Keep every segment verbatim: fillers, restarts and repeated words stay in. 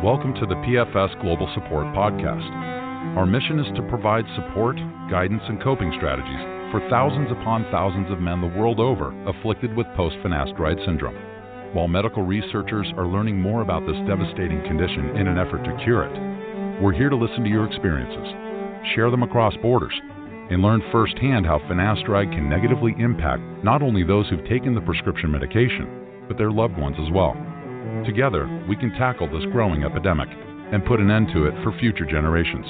Welcome to the P F S Global Support Podcast. Our mission is to provide support, guidance, and coping strategies for thousands upon thousands of men the world over afflicted with post-finasteride syndrome. While medical researchers are learning more about this devastating condition in an effort to cure it, we're here to listen to your experiences, share them across borders, and learn firsthand how finasteride can negatively impact not only those who've taken the prescription medication, but their loved ones as well. Together, we can tackle this growing epidemic and put an end to it for future generations.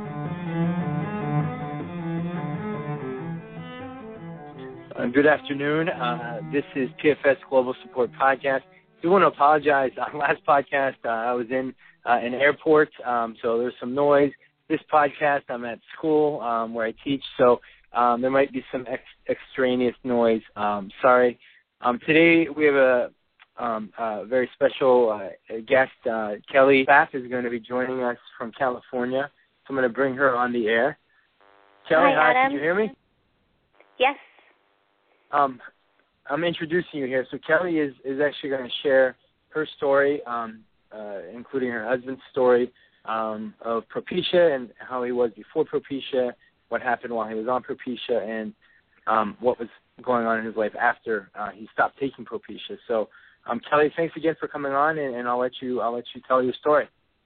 Uh, good afternoon. Uh, this is P F S Global Support Podcast. I do want to apologize. On last podcast, uh, I was in uh, an airport, um, so there's some noise. This podcast, I'm at school um, where I teach, so um, there might be some ex- extraneous noise. Um, sorry. Um, today, we have a Um, uh, very special uh, guest, uh, Kelly Bath, is going to be joining us from California. So I'm going to bring her on the air. Kelly, hi, hi, Adam. Can you hear me? Yes. Um, I'm introducing you here. So Kelly is, is actually going to share her story, um, uh, including her husband's story um, of Propecia and how he was before Propecia, what happened while he was on Propecia, and um, what was going on in his life after uh, he stopped taking Propecia. So Um, Kelly, thanks again for coming on, and, and I'll let you I'll let you tell your story.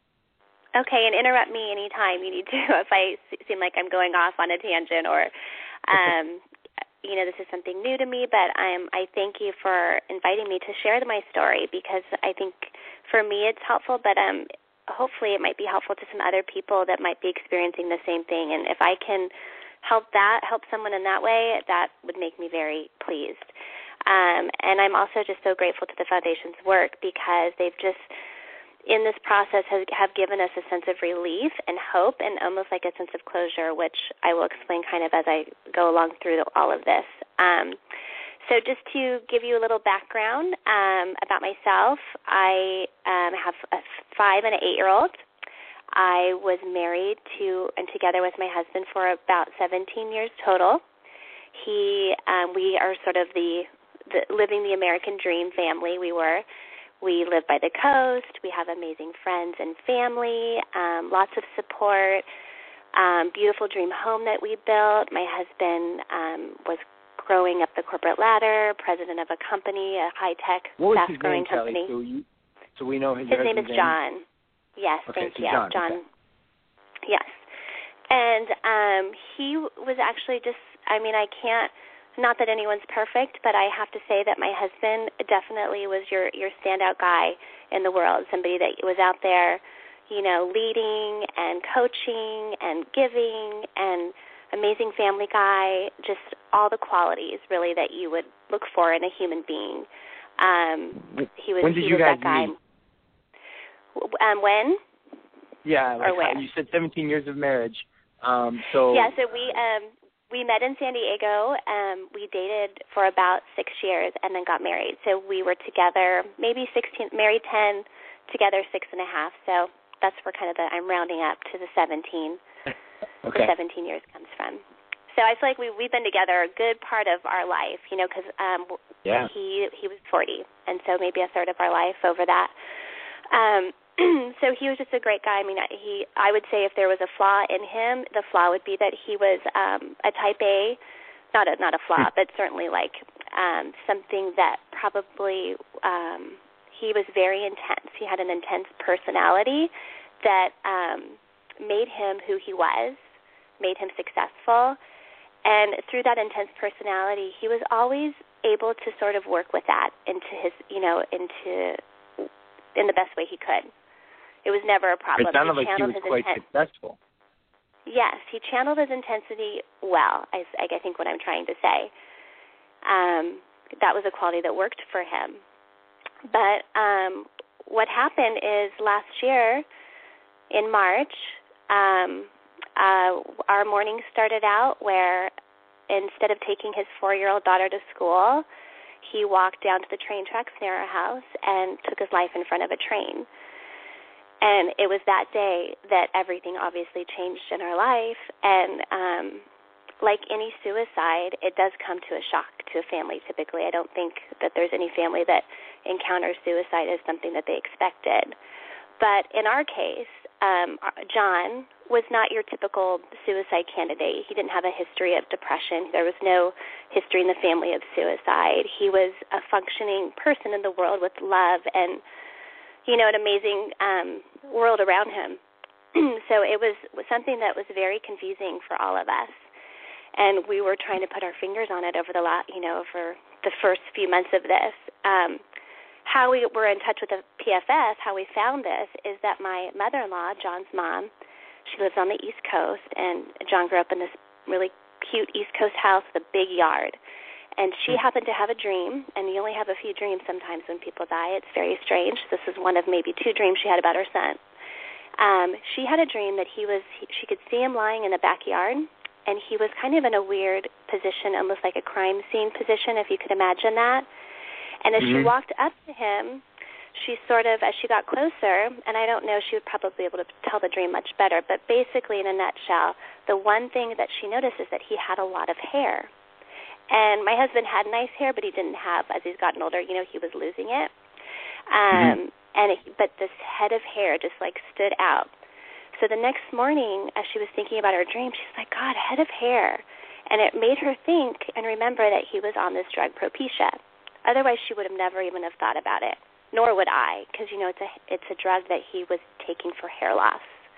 Okay, and interrupt me anytime you need to if I seem like I'm going off on a tangent or, um, you know, this is something new to me. But I'm I thank you for inviting me to share my story because I think for me it's helpful, but um, hopefully it might be helpful to some other people that might be experiencing the same thing. And if I can help that help someone in that way, that would make me very pleased. Um, and I'm also just so grateful to the Foundation's work because they've just, in this process, has, have given us a sense of relief and hope and almost like a sense of closure, which I will explain kind of as I go along through the, all of this. Um, so just to give you a little background um, about myself, I um, have a five and an eight-year-old. I was married to and together with my husband for about seventeen years total. He, um, we are sort of the The, living the American dream family we were. We live by the coast. We have amazing friends and family, um, lots of support, um, beautiful dream home that we built. My husband um, was growing up the corporate ladder, president of a company, a high-tech, fast-growing company. So, you, so we know his, his name is name? John. Yes, okay, thank so you. John. John. Okay. Yes. And um, he was actually just, I mean, I can't, not that anyone's perfect, but I have to say that my husband definitely was your, your standout guy in the world, somebody that was out there, you know, leading and coaching and giving and amazing family guy, just all the qualities, really, that you would look for in a human being. Um, he was, when did he you was guys that guy. meet? Um, when? Yeah, like or where? You said seventeen years of marriage. Um, so Yeah, so we... Um, We met in San Diego. Um, we dated for about six years and then got married. So we were together maybe sixteen, married ten, together six and a half. So that's where kind of the, I'm rounding up to the seventeen. Okay. The seventeen years comes from. So I feel like we, we've been together a good part of our life, you know, because um, yeah. he he was forty, and so maybe a third of our life over that. Um, so he was just a great guy. I mean, he, I would say if there was a flaw in him, the flaw would be that he was um, a type A, not a, not a flaw, but certainly like um, something that probably um, he was very intense. He had an intense personality that um, made him who he was, made him successful. And through that intense personality, he was always able to sort of work with that into his, you know, into in the best way he could. It was never a problem. It sounded he like he was quite inten- successful. Yes, he channeled his intensity well, I, I think what I'm trying to say. Um, that was a quality that worked for him. But um, what happened is last year in March, um, uh, our morning started out where instead of taking his four-year-old daughter to school, he walked down to the train tracks near our house and took his life in front of a train. And it was that day that everything obviously changed in our life. And um, like any suicide, it does come to a shock to a family typically. I don't think that there's any family that encounters suicide as something that they expected. But in our case, um, John was not your typical suicide candidate. He didn't have a history of depression. There was no history in the family of suicide. He was a functioning person in the world with love and, you know, an amazing um, world around him. So it was something that was very confusing for all of us. And we were trying to put our fingers on it over the lot, you know, over the first few months of this. Um, how we were in touch with the P F S, how we found this, is that my mother-in-law, John's mom, she lives on the East Coast, and John grew up in this really cute East Coast house with a big yard. And she happened to have a dream, and you only have a few dreams sometimes when people die. It's very strange. This is one of maybe two dreams she had about her son. Um, she had a dream that he was, she could see him lying in the backyard, and he was kind of in a weird position, almost like a crime scene position, if you could imagine that. And as mm-hmm. she walked up to him, she sort of, as she got closer, and I don't know, she would probably be able to tell the dream much better, but basically in a nutshell, the one thing that she noticed is that he had a lot of hair. And my husband had nice hair, but he didn't have, as he's gotten older, you know, he was losing it. Um, mm-hmm. and it, But this head of hair just, like, stood out. So the next morning, as she was thinking about her dream, she's like, God, head of hair. And it made her think and remember that he was on this drug, Propecia. Otherwise, she would have never even have thought about it, nor would I, because, you know, it's a, it's a drug that he was taking for hair loss.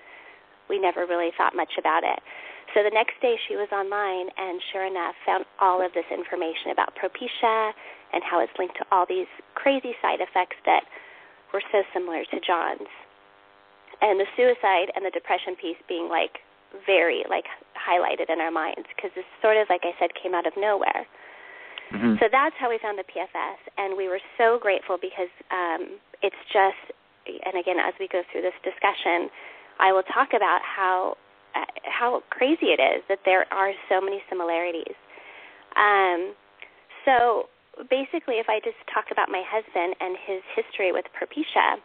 We never really thought much about it. So the next day she was online and, sure enough, found all of this information about Propecia and how it's linked to all these crazy side effects that were so similar to John's. And the suicide and the depression piece being, like, very, like, highlighted in our minds, because this sort of, like I said, came out of nowhere. Mm-hmm. So that's how we found the P F S, and we were so grateful because um, it's just, and again, as we go through this discussion, I will talk about how uh, how crazy it is that there are so many similarities. Um, so basically, if I just talk about my husband and his history with Propecia,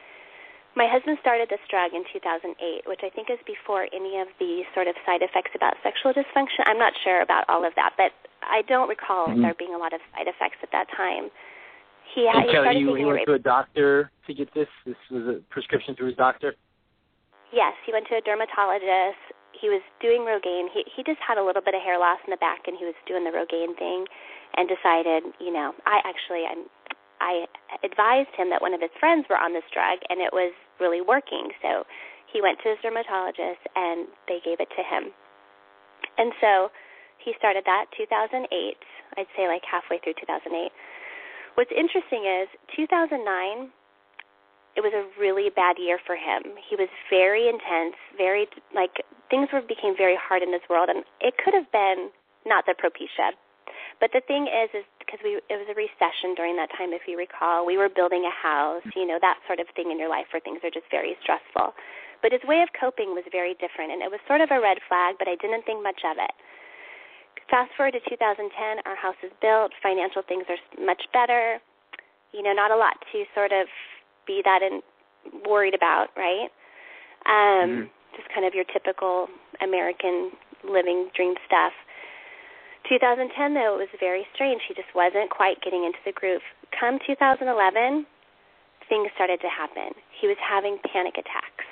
my husband started this drug in two thousand eight, which I think is before any of the sort of side effects about sexual dysfunction. I'm not sure about all of that, but I don't recall mm-hmm. there being a lot of side effects at that time. He, had, he started you, taking he went to a doctor to get this? This was a prescription through his doctor? Yes, he went to a dermatologist. He was doing Rogaine. He he just had a little bit of hair loss in the back, and he was doing the Rogaine thing and decided, you know, I actually, I'm, I advised him that one of his friends were on this drug, and it was really working. So he went to his dermatologist, and they gave it to him. And so he started that two thousand eight, I'd say like halfway through two thousand eight. What's interesting is two thousand nine, it was a really bad year for him. He was very intense, very, like, things were became very hard in his world, and it could have been not the Propecia. But the thing is, is because we it was a recession during that time, if you recall. We were building a house, you know, that sort of thing in your life where things are just very stressful. But his way of coping was very different, and it was sort of a red flag, but I didn't think much of it. Fast forward to two thousand ten, our house is built, financial things are much better, you know, not a lot to sort of be that in, worried about, right? Um, mm-hmm. Just kind of your typical American living dream stuff. two thousand ten, though, it was very strange. He just wasn't quite getting into the groove. Come two thousand eleven, things started to happen. He was having panic attacks.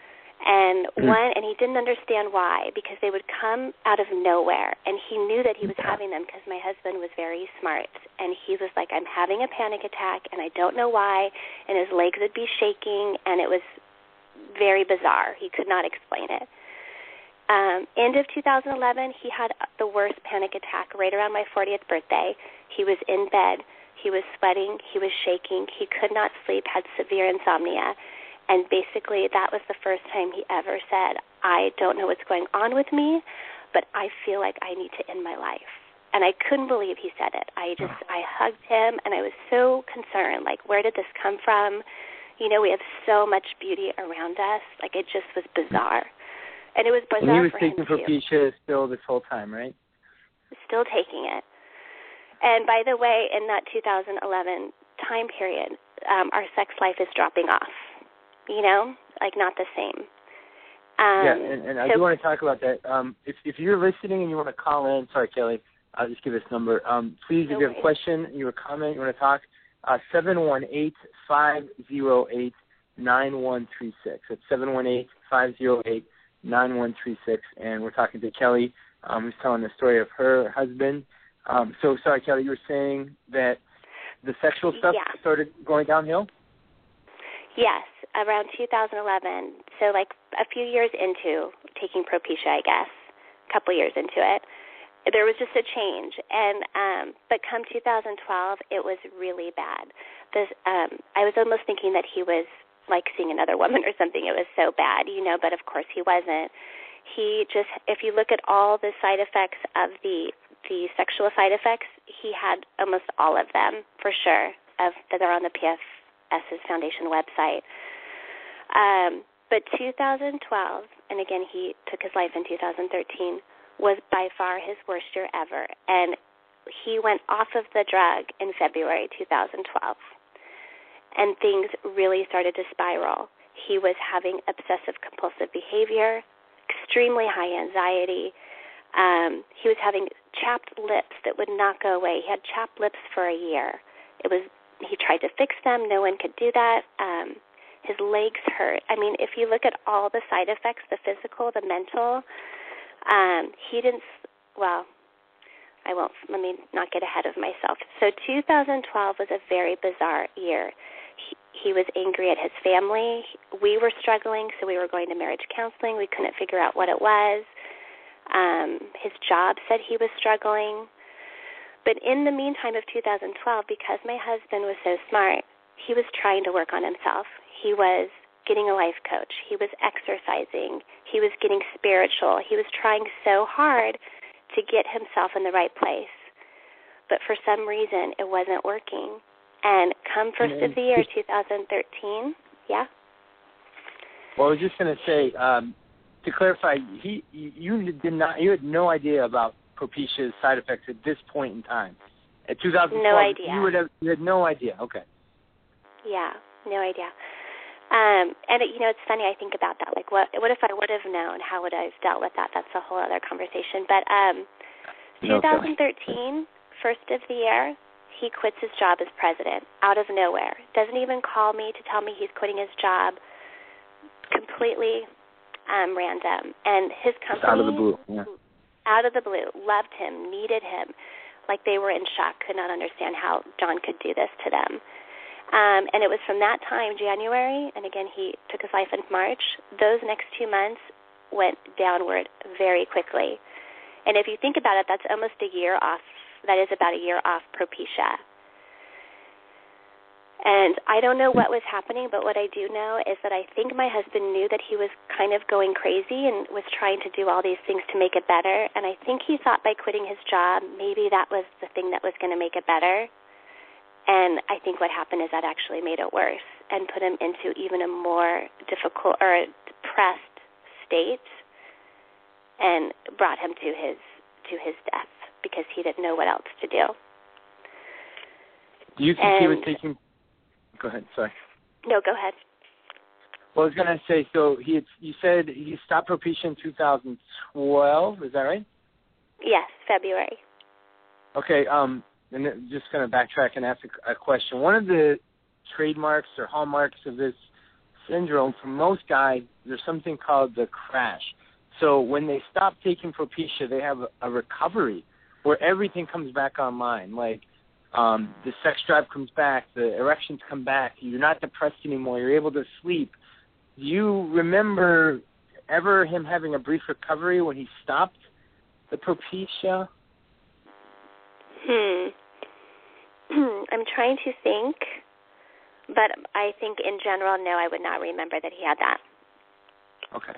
And one, and he didn't understand why, because they would come out of nowhere, and he knew that he was having them because my husband was very smart, and he was like, I'm having a panic attack, and I don't know why, and his legs would be shaking, and it was very bizarre. He could not explain it. Um, end of two thousand eleven, he had the worst panic attack right around my fortieth birthday. He was in bed. He was sweating. He was shaking. He could not sleep, had severe insomnia. And basically that was the first time he ever said, I don't know what's going on with me, but I feel like I need to end my life. And I couldn't believe he said it. I just, I hugged him, and I was so concerned, like, where did this come from? You know, we have so much beauty around us. Like, it just was bizarre. And it was bizarre for him, too. And he was taking Propecia still this whole time, right? Still taking it. And by the way, in that two thousand eleven time period, um, our sex life is dropping off. You know, like not the same. Um, yeah, and, and I so, do want to talk about that. Um, if, if you're listening and you want to call in, sorry, Kelly, I'll just give this number. Um, please, no if you have a question, you have a comment, you want to talk, uh, seven one eight, five oh eight, nine one three six. That's seven one eight, five oh eight, nine one three six. And we're talking to Kelly, um, who's telling the story of her husband. Um, so, sorry, Kelly, you were saying that the sexual stuff yeah. started going downhill? Yes, around two thousand eleven. So, like, a few years into taking Propecia, I guess, a couple years into it, there was just a change. And um, but come two thousand twelve, it was really bad. This, um, I was almost thinking that he was, like, seeing another woman or something. It was so bad, you know, but of course he wasn't. He just, if you look at all the side effects of the the sexual side effects, he had almost all of them, for sure, of that are on the PFS's foundation website. Um, but two thousand twelve, and again, he took his life in two thousand thirteen, was by far his worst year ever. And he went off of the drug in February two thousand twelve. And things really started to spiral. He was having obsessive-compulsive behavior, extremely high anxiety. Um, he was having chapped lips that would not go away. He had chapped lips for a year. It was he tried to fix them. No one could do that. Um, his legs hurt. I mean, if you look at all the side effects, the physical, the mental, um, he didn't, well, I won't, let me not get ahead of myself. So two thousand twelve was a very bizarre year. He, he was angry at his family. We were struggling, so we were going to marriage counseling. We couldn't figure out what it was. Um, his job said he was struggling. But in the meantime of two thousand twelve, because my husband was so smart, he was trying to work on himself. He was getting a life coach. He was exercising. He was getting spiritual. He was trying so hard to get himself in the right place. But for some reason, it wasn't working. And come first of the year, two thousand thirteen, yeah? Well, I was just going to say, um, to clarify, he you did not you had no idea about Propecia's side effects at this point in time. At two thousand twelve, no idea. You would have you had no idea. Okay. Yeah, no idea. Um, and it, you know, it's funny. I think about that. Like, what what if I would have known? How would I have dealt with that? That's a whole other conversation. But um, twenty thirteen, first of the year, he quits his job as president out of nowhere. Doesn't even call me to tell me he's quitting his job. Completely um, random. And his company, out of the blue, yeah. out of the blue, loved him, needed him. Like they were in shock, could not understand how John could do this to them. Um, and it was from that time, January, and again, he took his life in March. Those next two months went downward very quickly. And if you think about it, that's almost a year off. That is about a year off Propecia. And I don't know what was happening, but what I do know is that I think my husband knew that he was kind of going crazy and was trying to do all these things to make it better. And I think he thought by quitting his job, maybe that was the thing that was going to make it better. And I think what happened is that actually made it worse and put him into even a more difficult or depressed state and brought him to his to his death because he didn't know what else to do. Do you think and, he was taking... Go ahead, sorry. No, go ahead. Well, I was going to say, so he had, you said he stopped Propecia in two thousand twelve, is that right? Yes, February. Okay, um... and I'm just going to backtrack and ask a, a question. One of the trademarks or hallmarks of this syndrome, for most guys, there's something called the crash. So when they stop taking Propecia, they have a, a recovery where everything comes back online. Like um, the sex drive comes back, the erections come back, you're not depressed anymore, you're able to sleep. Do you remember ever him having a brief recovery when he stopped the Propecia? Hmm. I'm trying to think, but I think in general, no, I would not remember that he had that. Okay.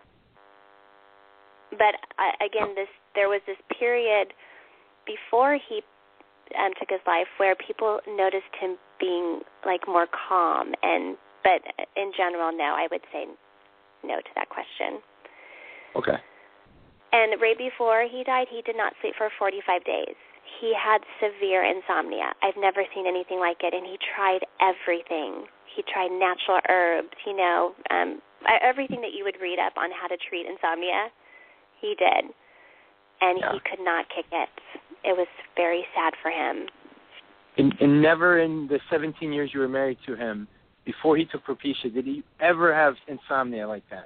But uh, again, this there was this period before he um, took his life where people noticed him being like more calm, and but in general, no, I would say no to that question. Okay. And right before he died, he did not sleep for forty-five days. He had severe insomnia. I've never seen anything like it, and he tried everything. He tried natural herbs, you know, um, everything that you would read up on how to treat insomnia, he did. And yeah. He could not kick it. It was very sad for him. And, and never in the seventeen years you were married to him before he took Propecia, did he ever have insomnia like that?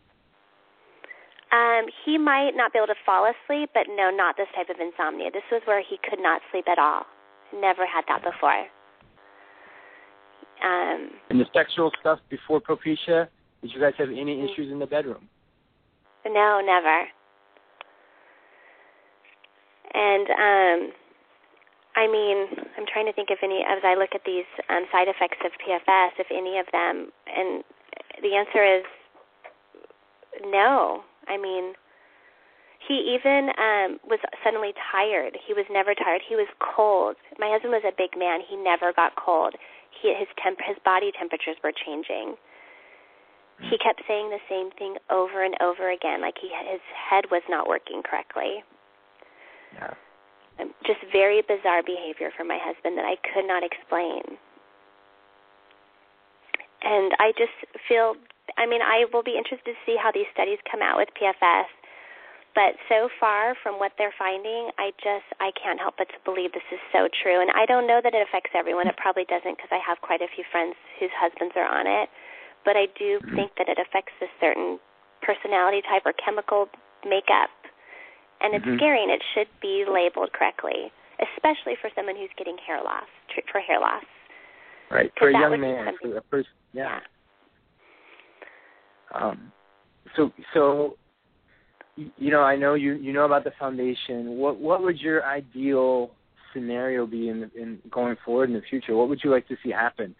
Um, he might not be able to fall asleep, but no, not this type of insomnia. This was where he could not sleep at all. Never had that before. Um, and the sexual stuff before Propecia, did you guys have any issues in the bedroom? No, never. And, um, I mean, I'm trying to think if any, as I look at these um, side effects of P F S, if any of them, and the answer is no. I mean, he even um, was suddenly tired. He was never tired. He was cold. My husband was a big man. He never got cold. He, his temp, his body temperatures were changing. He kept saying the same thing over and over again, like he, his head was not working correctly. Yeah. Just very bizarre behavior from my husband that I could not explain. And I just feel, I mean, I will be interested to see how these studies come out with P F S. But so far from what they're finding, I just, I can't help but to believe this is so true. And I don't know that it affects everyone. It probably doesn't, because I have quite a few friends whose husbands are on it. But I do mm-hmm. think that it affects a certain personality type or chemical makeup. And it's mm-hmm. scary, and it should be labeled correctly, especially for someone who's getting hair loss, for hair loss. Right, for a young man. For a person, yeah. yeah. Um, so, so, you know, I know you, you know about the foundation. What what would your ideal scenario be in, the, in going forward in the future? What would you like to see happen?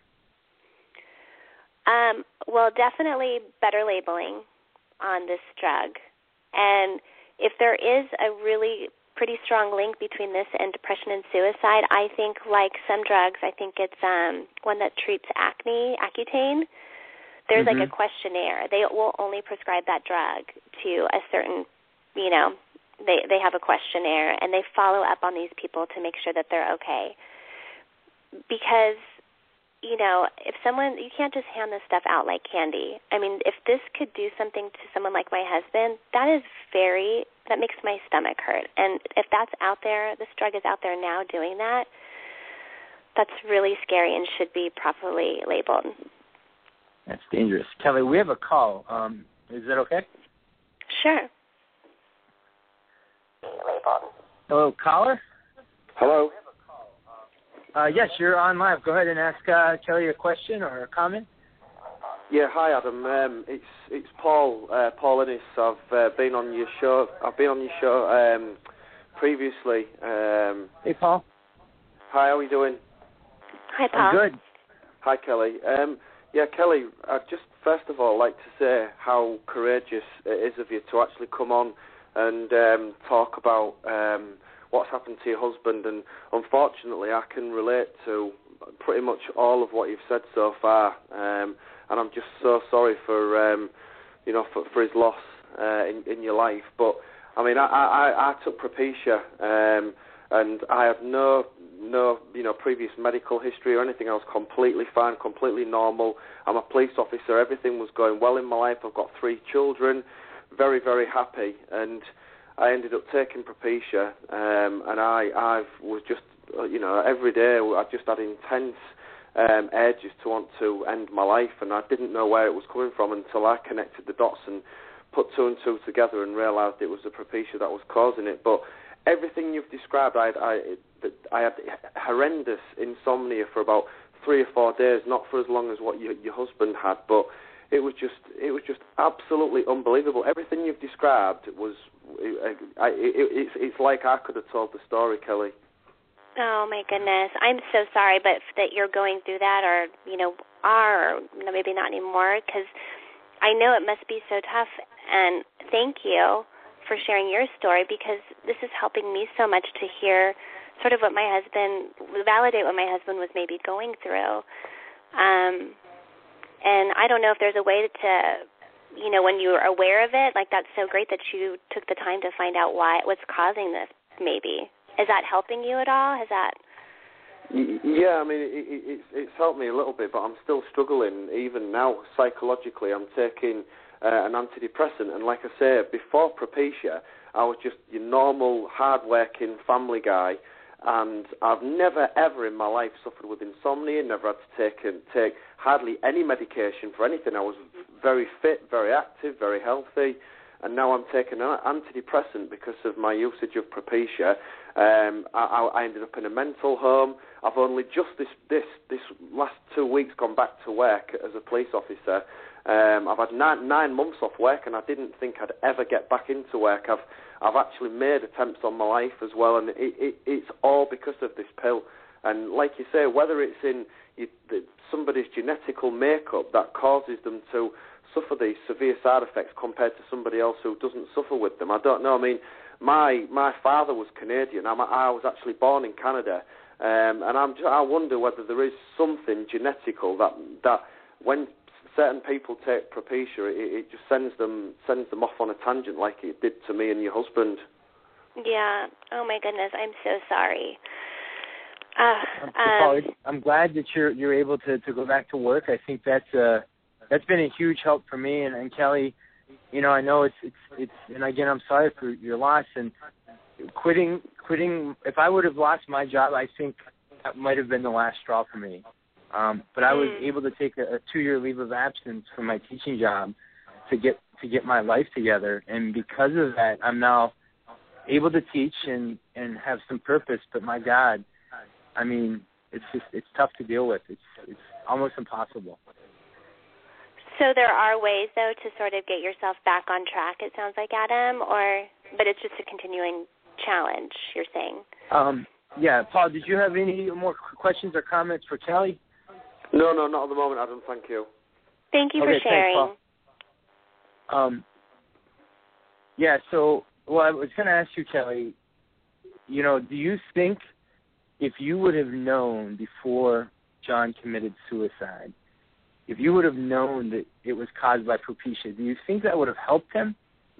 Um, well, definitely better labeling on this drug. And if there is a really pretty strong link between this and depression and suicide, I think, like some drugs, I think it's um, one that treats acne, Accutane. There's mm-hmm. like a questionnaire. They will only prescribe that drug to a certain, you know, they, they have a questionnaire, and they follow up on these people to make sure that they're okay. Because, you know, if someone, you can't just hand this stuff out like candy. I mean, if this could do something to someone like my husband, that is very, that makes my stomach hurt. And if that's out there, this drug is out there now doing that, that's really scary and should be properly labeled. That's dangerous. Kelly, we have a call. Um, is that okay? Sure. Hello, caller? Hello. Uh, yes, you're on live. Go ahead and ask uh, Kelly a question or a comment. Yeah, hi Adam. Um, it's it's Paul uh, Paul Innes. I've uh, been on your show. I've been on your show um, previously. Um, hey, Paul. Hi, how are you doing? Hi, Paul. I'm good. Hi, Kelly. Um, yeah, Kelly. I'd just first of all like to say how courageous it is of you to actually come on and um, talk about um, what's happened to your husband. And unfortunately, I can relate to pretty much all of what you've said so far. Um, and I'm just so sorry for um, you know for, for his loss uh, in, in your life. But I mean, I I, I took Propecia, um, and I had no no you know previous medical history or anything. I was completely fine, completely normal. I'm a police officer. Everything was going well in my life. I've got three children. Very, very happy, and I ended up taking Propecia, um, and I I was just, you know, every day I just had intense um, urges to want to end my life, and I didn't know where it was coming from until I connected the dots and put two and two together and realised it was the Propecia that was causing it. But everything you've described, I, I, I had horrendous insomnia for about three or four days, not for as long as what your, your husband had, but It was just, it was just absolutely unbelievable. Everything you've described was, it, it, it's, it's like I could have told the story, Kelly. Oh my goodness, I'm so sorry, but that you're going through that, or you know, are, or maybe not anymore, because I know it must be so tough. And thank you for sharing your story, because this is helping me so much to hear sort of what my husband, validate what my husband was maybe going through. Um. And I don't know if there's a way to, you know, when you're aware of it, like that's so great that you took the time to find out why, what's causing this, maybe. Is that helping you at all? Has that? Yeah, I mean, it, it, it's, it's helped me a little bit, but I'm still struggling even now psychologically. I'm taking uh, an antidepressant, and like I say, before Propecia, I was just your normal, hard-working family guy, and I've never, ever in my life suffered with insomnia, never had to take, take hardly any medication for anything. I was very fit, very active, very healthy, and now I'm taking an antidepressant because of my usage of Propecia. Um, I, I ended up in a mental home. I've only just this, this, this last two weeks gone back to work as a police officer. Um, I've had nine, nine months off work, and I didn't think I'd ever get back into work. I've I've actually made attempts on my life as well, and it, it, it's all because of this pill. And like you say, whether it's in you, the, somebody's genetical makeup that causes them to suffer these severe side effects compared to somebody else who doesn't suffer with them, I don't know. I mean, my my father was Canadian. I'm, I was actually born in Canada, um, and I'm, I wonder whether there is something genetical that that when certain people take Propecia, it, it just sends them sends them off on a tangent like it did to me and your husband. Yeah. Oh my goodness, I'm so sorry. Uh, um, um, I'm glad that you're you're able to, to go back to work. I think that's uh that's been a huge help for me. And, and Kelly, you know, I know it's it's it's and again, I'm sorry for your loss and quitting quitting. If I would have lost my job, I think that might have been the last straw for me. Um, but I was mm. able to take a, a two-year leave of absence from my teaching job to get to get my life together, and because of that, I'm now able to teach and, and have some purpose. But my God, I mean, it's just it's tough to deal with. It's it's almost impossible. So there are ways, though, to sort of get yourself back on track. It sounds like, Adam, or but it's just a continuing challenge. You're saying. Um, yeah, Paul. Did you have any more questions or comments for Kelly? No, no, not at the moment, Adam. Thank you. Thank you okay, for sharing. Thanks, Paul. Um, yeah, so, well, I was going to ask you, Kelly, you know, do you think if you would have known before John committed suicide, if you would have known that it was caused by Propecia, do you think that would have helped him?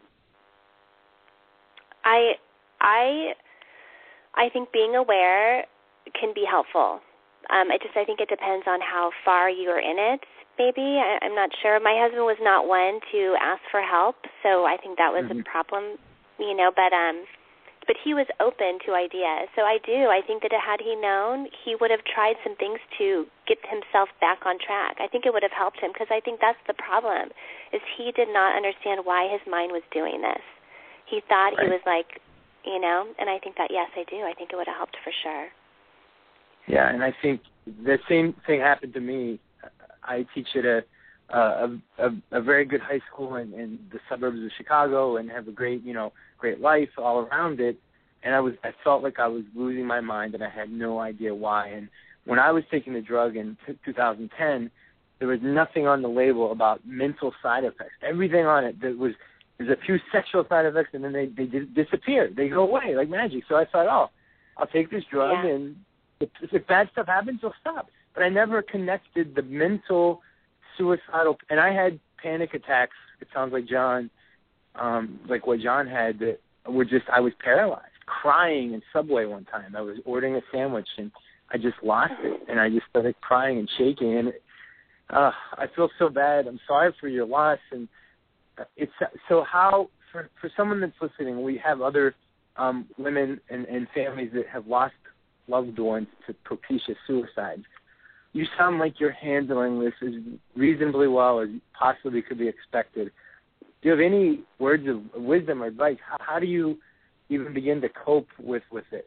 I, I, I think being aware can be helpful. Um, I just I think it depends on how far you're in it, maybe. I, I'm not sure. My husband was not one to ask for help, so I think that was mm-hmm. a problem, you know, but um, but he was open to ideas. So I do. I think that had he known, he would have tried some things to get himself back on track. I think it would have helped him because I think that's the problem, is he did not understand why his mind was doing this. He thought right. he was like, you know, and I think that, yes, I do. I think it would have helped for sure. Yeah, and I think the same thing happened to me. I teach at a a, a, a very good high school in, in the suburbs of Chicago and have a great, you know, great life all around it. And I was I felt like I was losing my mind and I had no idea why. And when I was taking the drug in t- two thousand ten, there was nothing on the label about mental side effects. Everything on it that was there's a few sexual side effects and then they they disappear. They go away like magic. So I thought, oh, I'll take this drug yeah. and If, if bad stuff happens, it'll stop. But I never connected the mental, suicidal, and I had panic attacks. It sounds like John, um, like what John had, that were just, I was paralyzed, crying in Subway one time. I was ordering a sandwich, and I just lost it, and I just started crying and shaking, and it, uh, I feel so bad. I'm sorry for your loss, and it's, so how, for, for someone that's listening, we have other um, women and, and families that have lost loved ones to Propecia suicide. You sound like you're handling this as reasonably well as possibly could be expected. Do you have any words of wisdom or advice? How, how do you even begin to cope with, with this?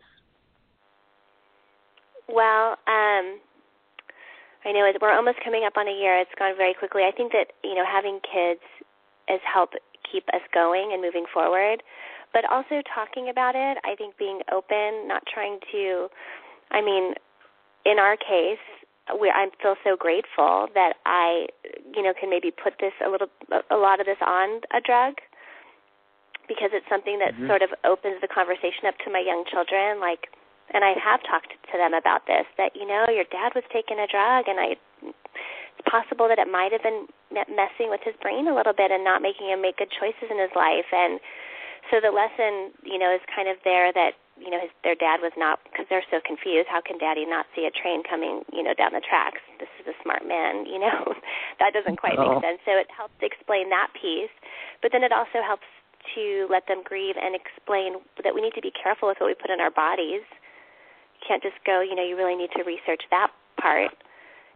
Well, um, I know we're almost coming up on a year. It's gone very quickly. I think that, you know, having kids has helped keep us going and moving forward. But also talking about it, I think being open, not trying to, I mean, in our case, we, I feel so grateful that I, you know, can maybe put this a little, a lot of this on a drug, because it's something that mm-hmm. sort of opens the conversation up to my young children. Like, and I have talked to them about this, that, you know, your dad was taking a drug, and I, it's possible that it might have been messing with his brain a little bit and not making him make good choices in his life. And so the lesson, you know, is kind of there that, you know, his, their dad was not, because they're so confused, how can Daddy not see a train coming, you know, down the tracks? This is a smart man, you know. That doesn't quite oh. make sense. So it helps explain that piece. But then it also helps to let them grieve and explain that we need to be careful with what we put in our bodies. You can't just go, you know, you really need to research that part.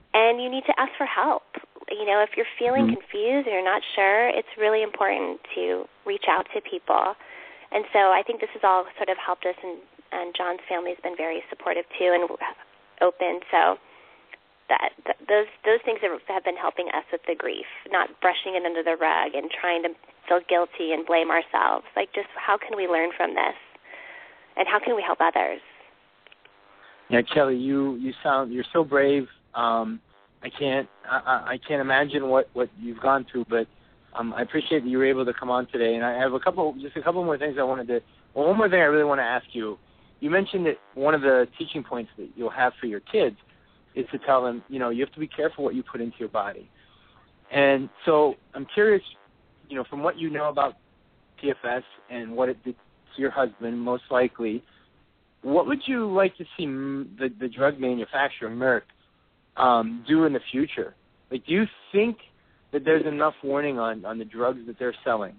and you need to ask for help. You know, if you're feeling mm-hmm. confused or you're not sure, it's really important to reach out to people. And so I think this has all sort of helped us, and, and John's family has been very supportive too and open. So that, that those those things have, have been helping us with the grief, not brushing it under the rug and trying to feel guilty and blame ourselves. Like, just how can we learn from this, and how can we help others? Yeah, Kelly, you, you sound you're so brave. Um, I can't I, I can't imagine what, what you've gone through, but um, I appreciate that you were able to come on today. And I have a couple just a couple more things I wanted to. Well, one more thing I really want to ask you. You mentioned that one of the teaching points that you'll have for your kids is to tell them, you know, you have to be careful what you put into your body. And so I'm curious, you know, from what you know about P F S and what it did to your husband, most likely, what would you like to see the, the drug manufacturer, Merck, um, do in the future? Like, do you think that there's enough warning on, on the drugs that they're selling?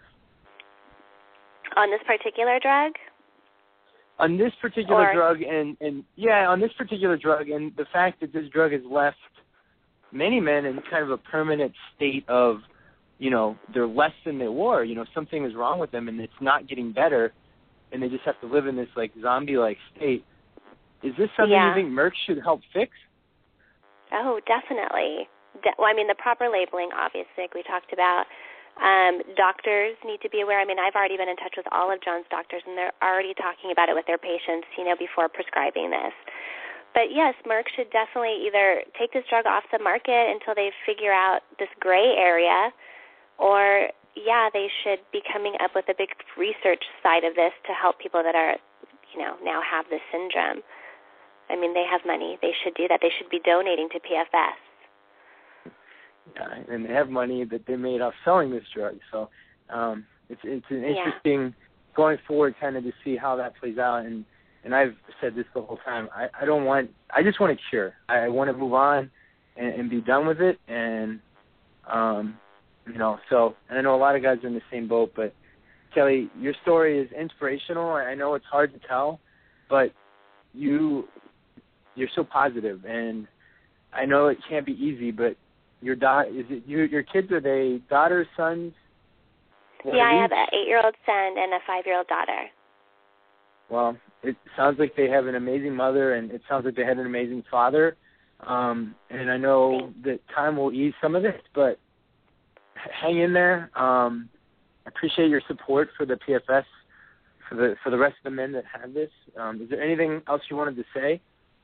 On this particular drug? On this particular or, drug, and, and yeah, on this particular drug, and the fact that this drug has left many men in kind of a permanent state of, you know, they're less than they were. You know, something is wrong with them, and it's not getting better, and they just have to live in this, like, zombie-like state. Is this something yeah. you think Merck should help fix? Oh, definitely. De- well, I mean, the proper labeling, obviously, like we talked about. Um, doctors need to be aware. I mean, I've already been in touch with all of John's doctors, and they're already talking about it with their patients, you know, before prescribing this. But, yes, Merck should definitely either take this drug off the market until they figure out this gray area, or, yeah, they should be coming up with a big research side of this to help people that are, you know, now have this syndrome. I mean, they have money. They should do that. They should be donating to P F S. Yeah, and they have money that they made off selling this drug. So um, it's it's an interesting yeah. going forward kind of to see how that plays out. And, and I've said this the whole time. I, I don't want – I just want a cure. I want to move on and, and be done with it. And, um, you know, so – and I know a lot of guys are in the same boat. But, Kelly, your story is inspirational. I know it's hard to tell, but you – you're so positive. And I know it can't be easy, but – Your da- is it you, your kids, are they daughters, sons? Yeah, I have an eight-year-old son and a five-year-old daughter. Well, it sounds like they have an amazing mother, and it sounds like they had an amazing father. Um, and I know Thanks. that time will ease some of this, but hang in there. Um, I appreciate your support for the P F S, for the for the rest of the men that have this. Um, is there anything else you wanted to say?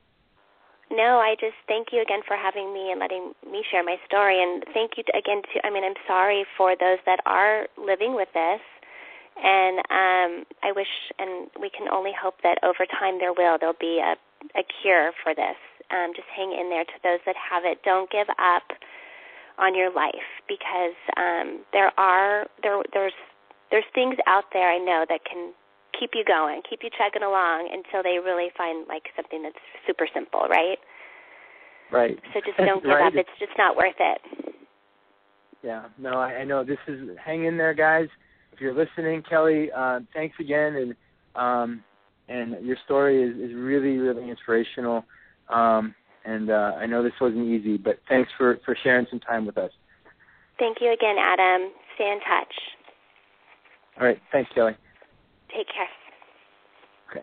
No, I just thank you again for having me and letting me share my story. And thank you to, again to, I mean, I'm sorry for those that are living with this. And um, I wish, and we can only hope that over time there will, there'll be a, a cure for this. Um, just hang in there to those that have it. Don't give up on your life, because um, there are, there, there's, there's things out there I know that can keep you going, keep you chugging along until they really find like something that's super simple, right? Right. So just don't give right. up. It's just not worth it. Yeah. No, I, I know. This is hang in there, guys. If you're listening, Kelly, uh, thanks again, and um, and your story is, is really, really inspirational. Um, and uh, I know this wasn't easy, but thanks for, for sharing some time with us. Thank you again, Adam. Stay in touch. All right. Thanks, Kelly. Take care. Okay.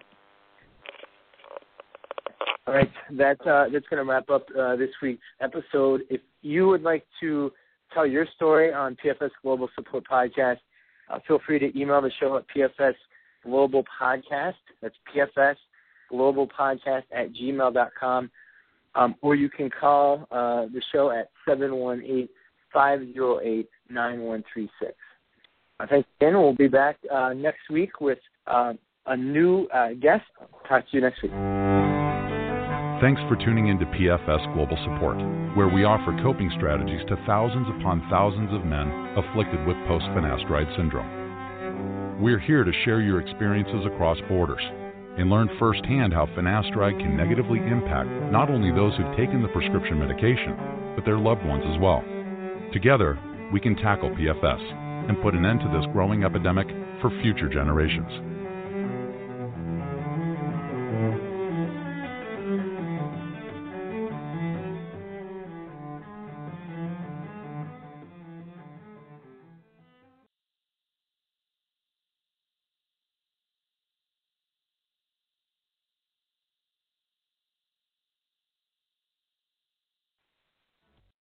All right. That, uh, that's going to wrap up uh, this week's episode. If you would like to tell your story on P F S Global Support Podcast, uh, feel free to email the show at P F S Global Podcast. That's P F S Global Podcast at gmail dot com. Um, or you can call uh, the show at seven one eight, five zero eight, nine one three six. Uh, thanks again. We'll be back uh, next week with uh, a new uh, guest. Talk to you next week. Thanks for tuning in to P F S Global Support, where we offer coping strategies to thousands upon thousands of men afflicted with post-finasteride syndrome. We're here to share your experiences across borders and learn firsthand how finasteride can negatively impact not only those who've taken the prescription medication, but their loved ones as well. Together, we can tackle P F S and put an end to this growing epidemic for future generations.